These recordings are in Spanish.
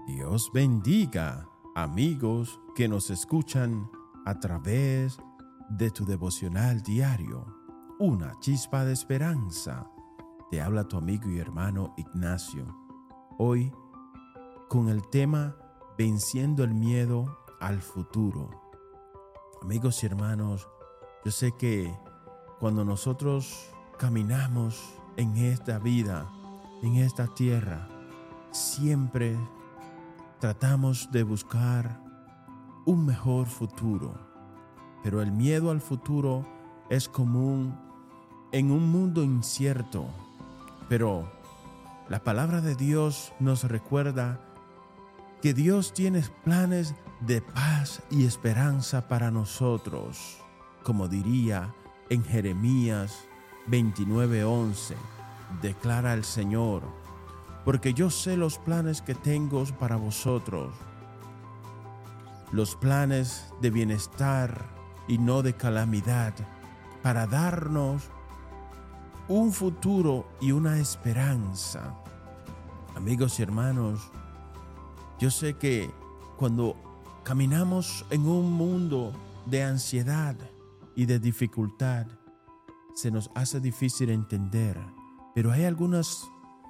Dios bendiga, amigos que nos escuchan a través de tu devocional diario, Una Chispa de Esperanza. Te habla tu amigo y hermano Ignacio. Hoy con el tema Venciendo el miedo al futuro. Amigos y hermanos, yo sé que cuando nosotros caminamos en esta vida, en esta tierra, siempre tratamos de buscar un mejor futuro. Pero el miedo al futuro es común en un mundo incierto. Pero la palabra de Dios nos recuerda que Dios tiene planes de paz y esperanza para nosotros, como diría en Jeremías 29:11, declara el Señor, porque yo sé los planes que tengo para vosotros, los planes de bienestar y no de calamidad, para darnos un futuro y una esperanza. Amigos y hermanos, yo sé que cuando caminamos en un mundo de ansiedad y de dificultad, se nos hace difícil entender, pero hay algunas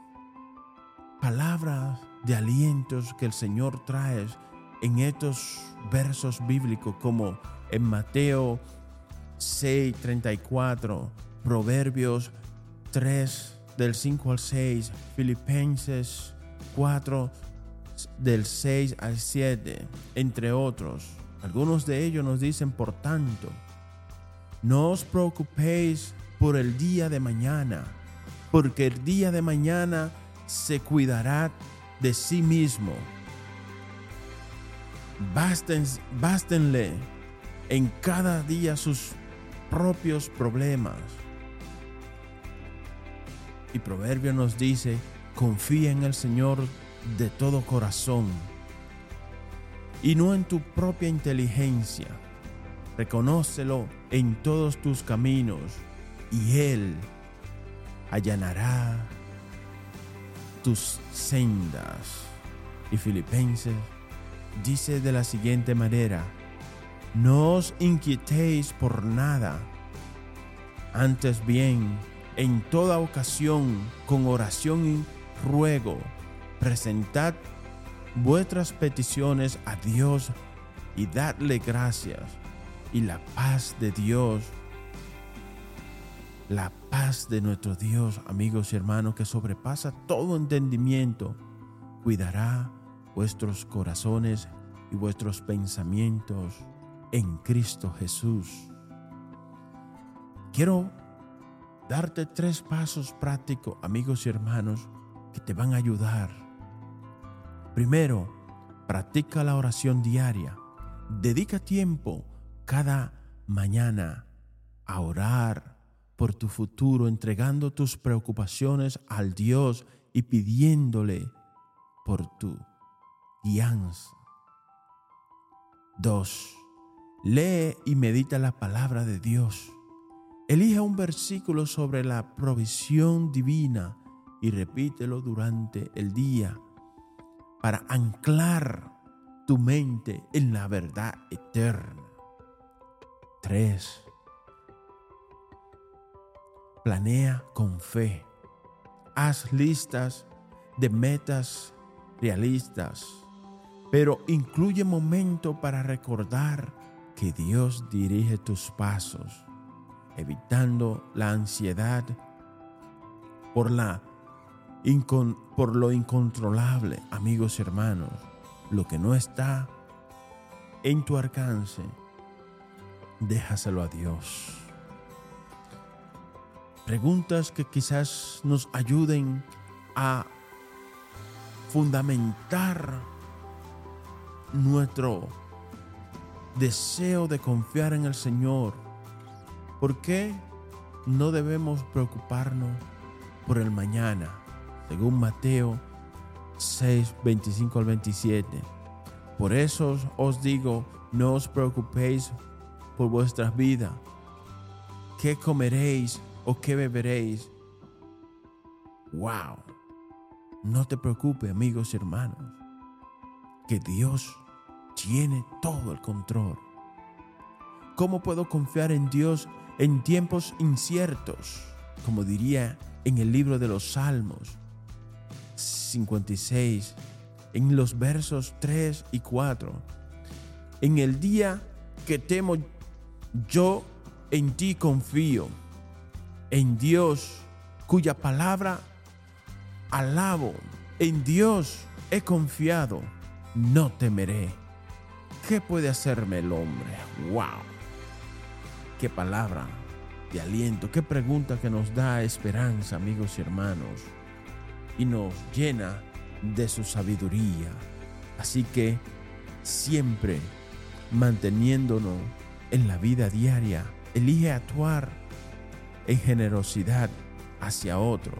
palabras de alientos que el Señor trae en estos versos bíblicos, como en Mateo 6:34, Proverbios 3 del 5 al 6, Filipenses 4 del 6 al 7, entre otros. Algunos de ellos nos dicen, por tanto, no os preocupéis por el día de mañana, porque el día de mañana se cuidará de sí mismo. Bástenle en cada día sus propios problemas. Y Proverbio nos dice, confía en el Señor de todo corazón y no en tu propia inteligencia. Reconócelo en todos tus caminos y Él allanará tus sendas. Y Filipenses dice de la siguiente manera, no os inquietéis por nada, antes bien, en toda ocasión, con oración y ruego, presentad vuestras peticiones a Dios y dadle gracias, y la paz de Dios, la paz de nuestro Dios, amigos y hermanos, que sobrepasa todo entendimiento, cuidará vuestros corazones y vuestros pensamientos en Cristo Jesús. Quiero darte 3 pasos prácticos, amigos y hermanos, que te van a ayudar. Primero, practica la oración diaria. Dedica tiempo cada mañana a orar por tu futuro, entregando tus preocupaciones al Dios y pidiéndole por tu guianza. 2. Lee y medita la palabra de Dios. Elige un versículo sobre la provisión divina y repítelo durante el día para anclar tu mente en la verdad eterna. 3. Planea con fe. Haz listas de metas realistas, pero incluye momentos para recordar que Dios dirige tus pasos, evitando la ansiedad por lo incontrolable. Amigos y hermanos, lo que no está en tu alcance, déjaselo a Dios. Preguntas que quizás nos ayuden a fundamentar nuestro deseo de confiar en el Señor. ¿Por qué no debemos preocuparnos por el mañana? Según Mateo 6:25 al 27. Por eso os digo, no os preocupéis por vuestras vidas, qué comeréis o qué beberéis. Wow. No te preocupes, amigos y hermanos. que Dios tiene todo el control. ¿Cómo puedo confiar en Dios en tiempos inciertos? Como diría en el libro de los Salmos 56, en los versos 3 y 4. En el día que temo, yo en ti confío. En Dios, cuya palabra alabo. En Dios he confiado, no temeré. ¿Qué puede hacerme el hombre? ¡Wow! ¡Qué palabra de aliento! ¡Qué pregunta que nos da esperanza, amigos y hermanos! Y nos llena de su sabiduría. Así que siempre manteniéndonos en la vida diaria, elige actuar en generosidad hacia otros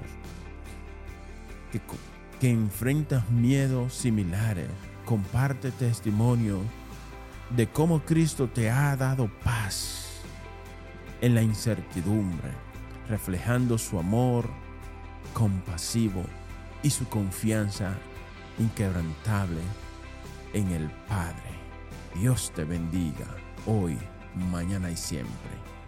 que enfrentas miedos similares. Comparte testimonio de cómo Cristo te ha dado paz en la incertidumbre, reflejando su amor compasivo y su confianza inquebrantable en el Padre. Dios te bendiga hoy, mañana y siempre.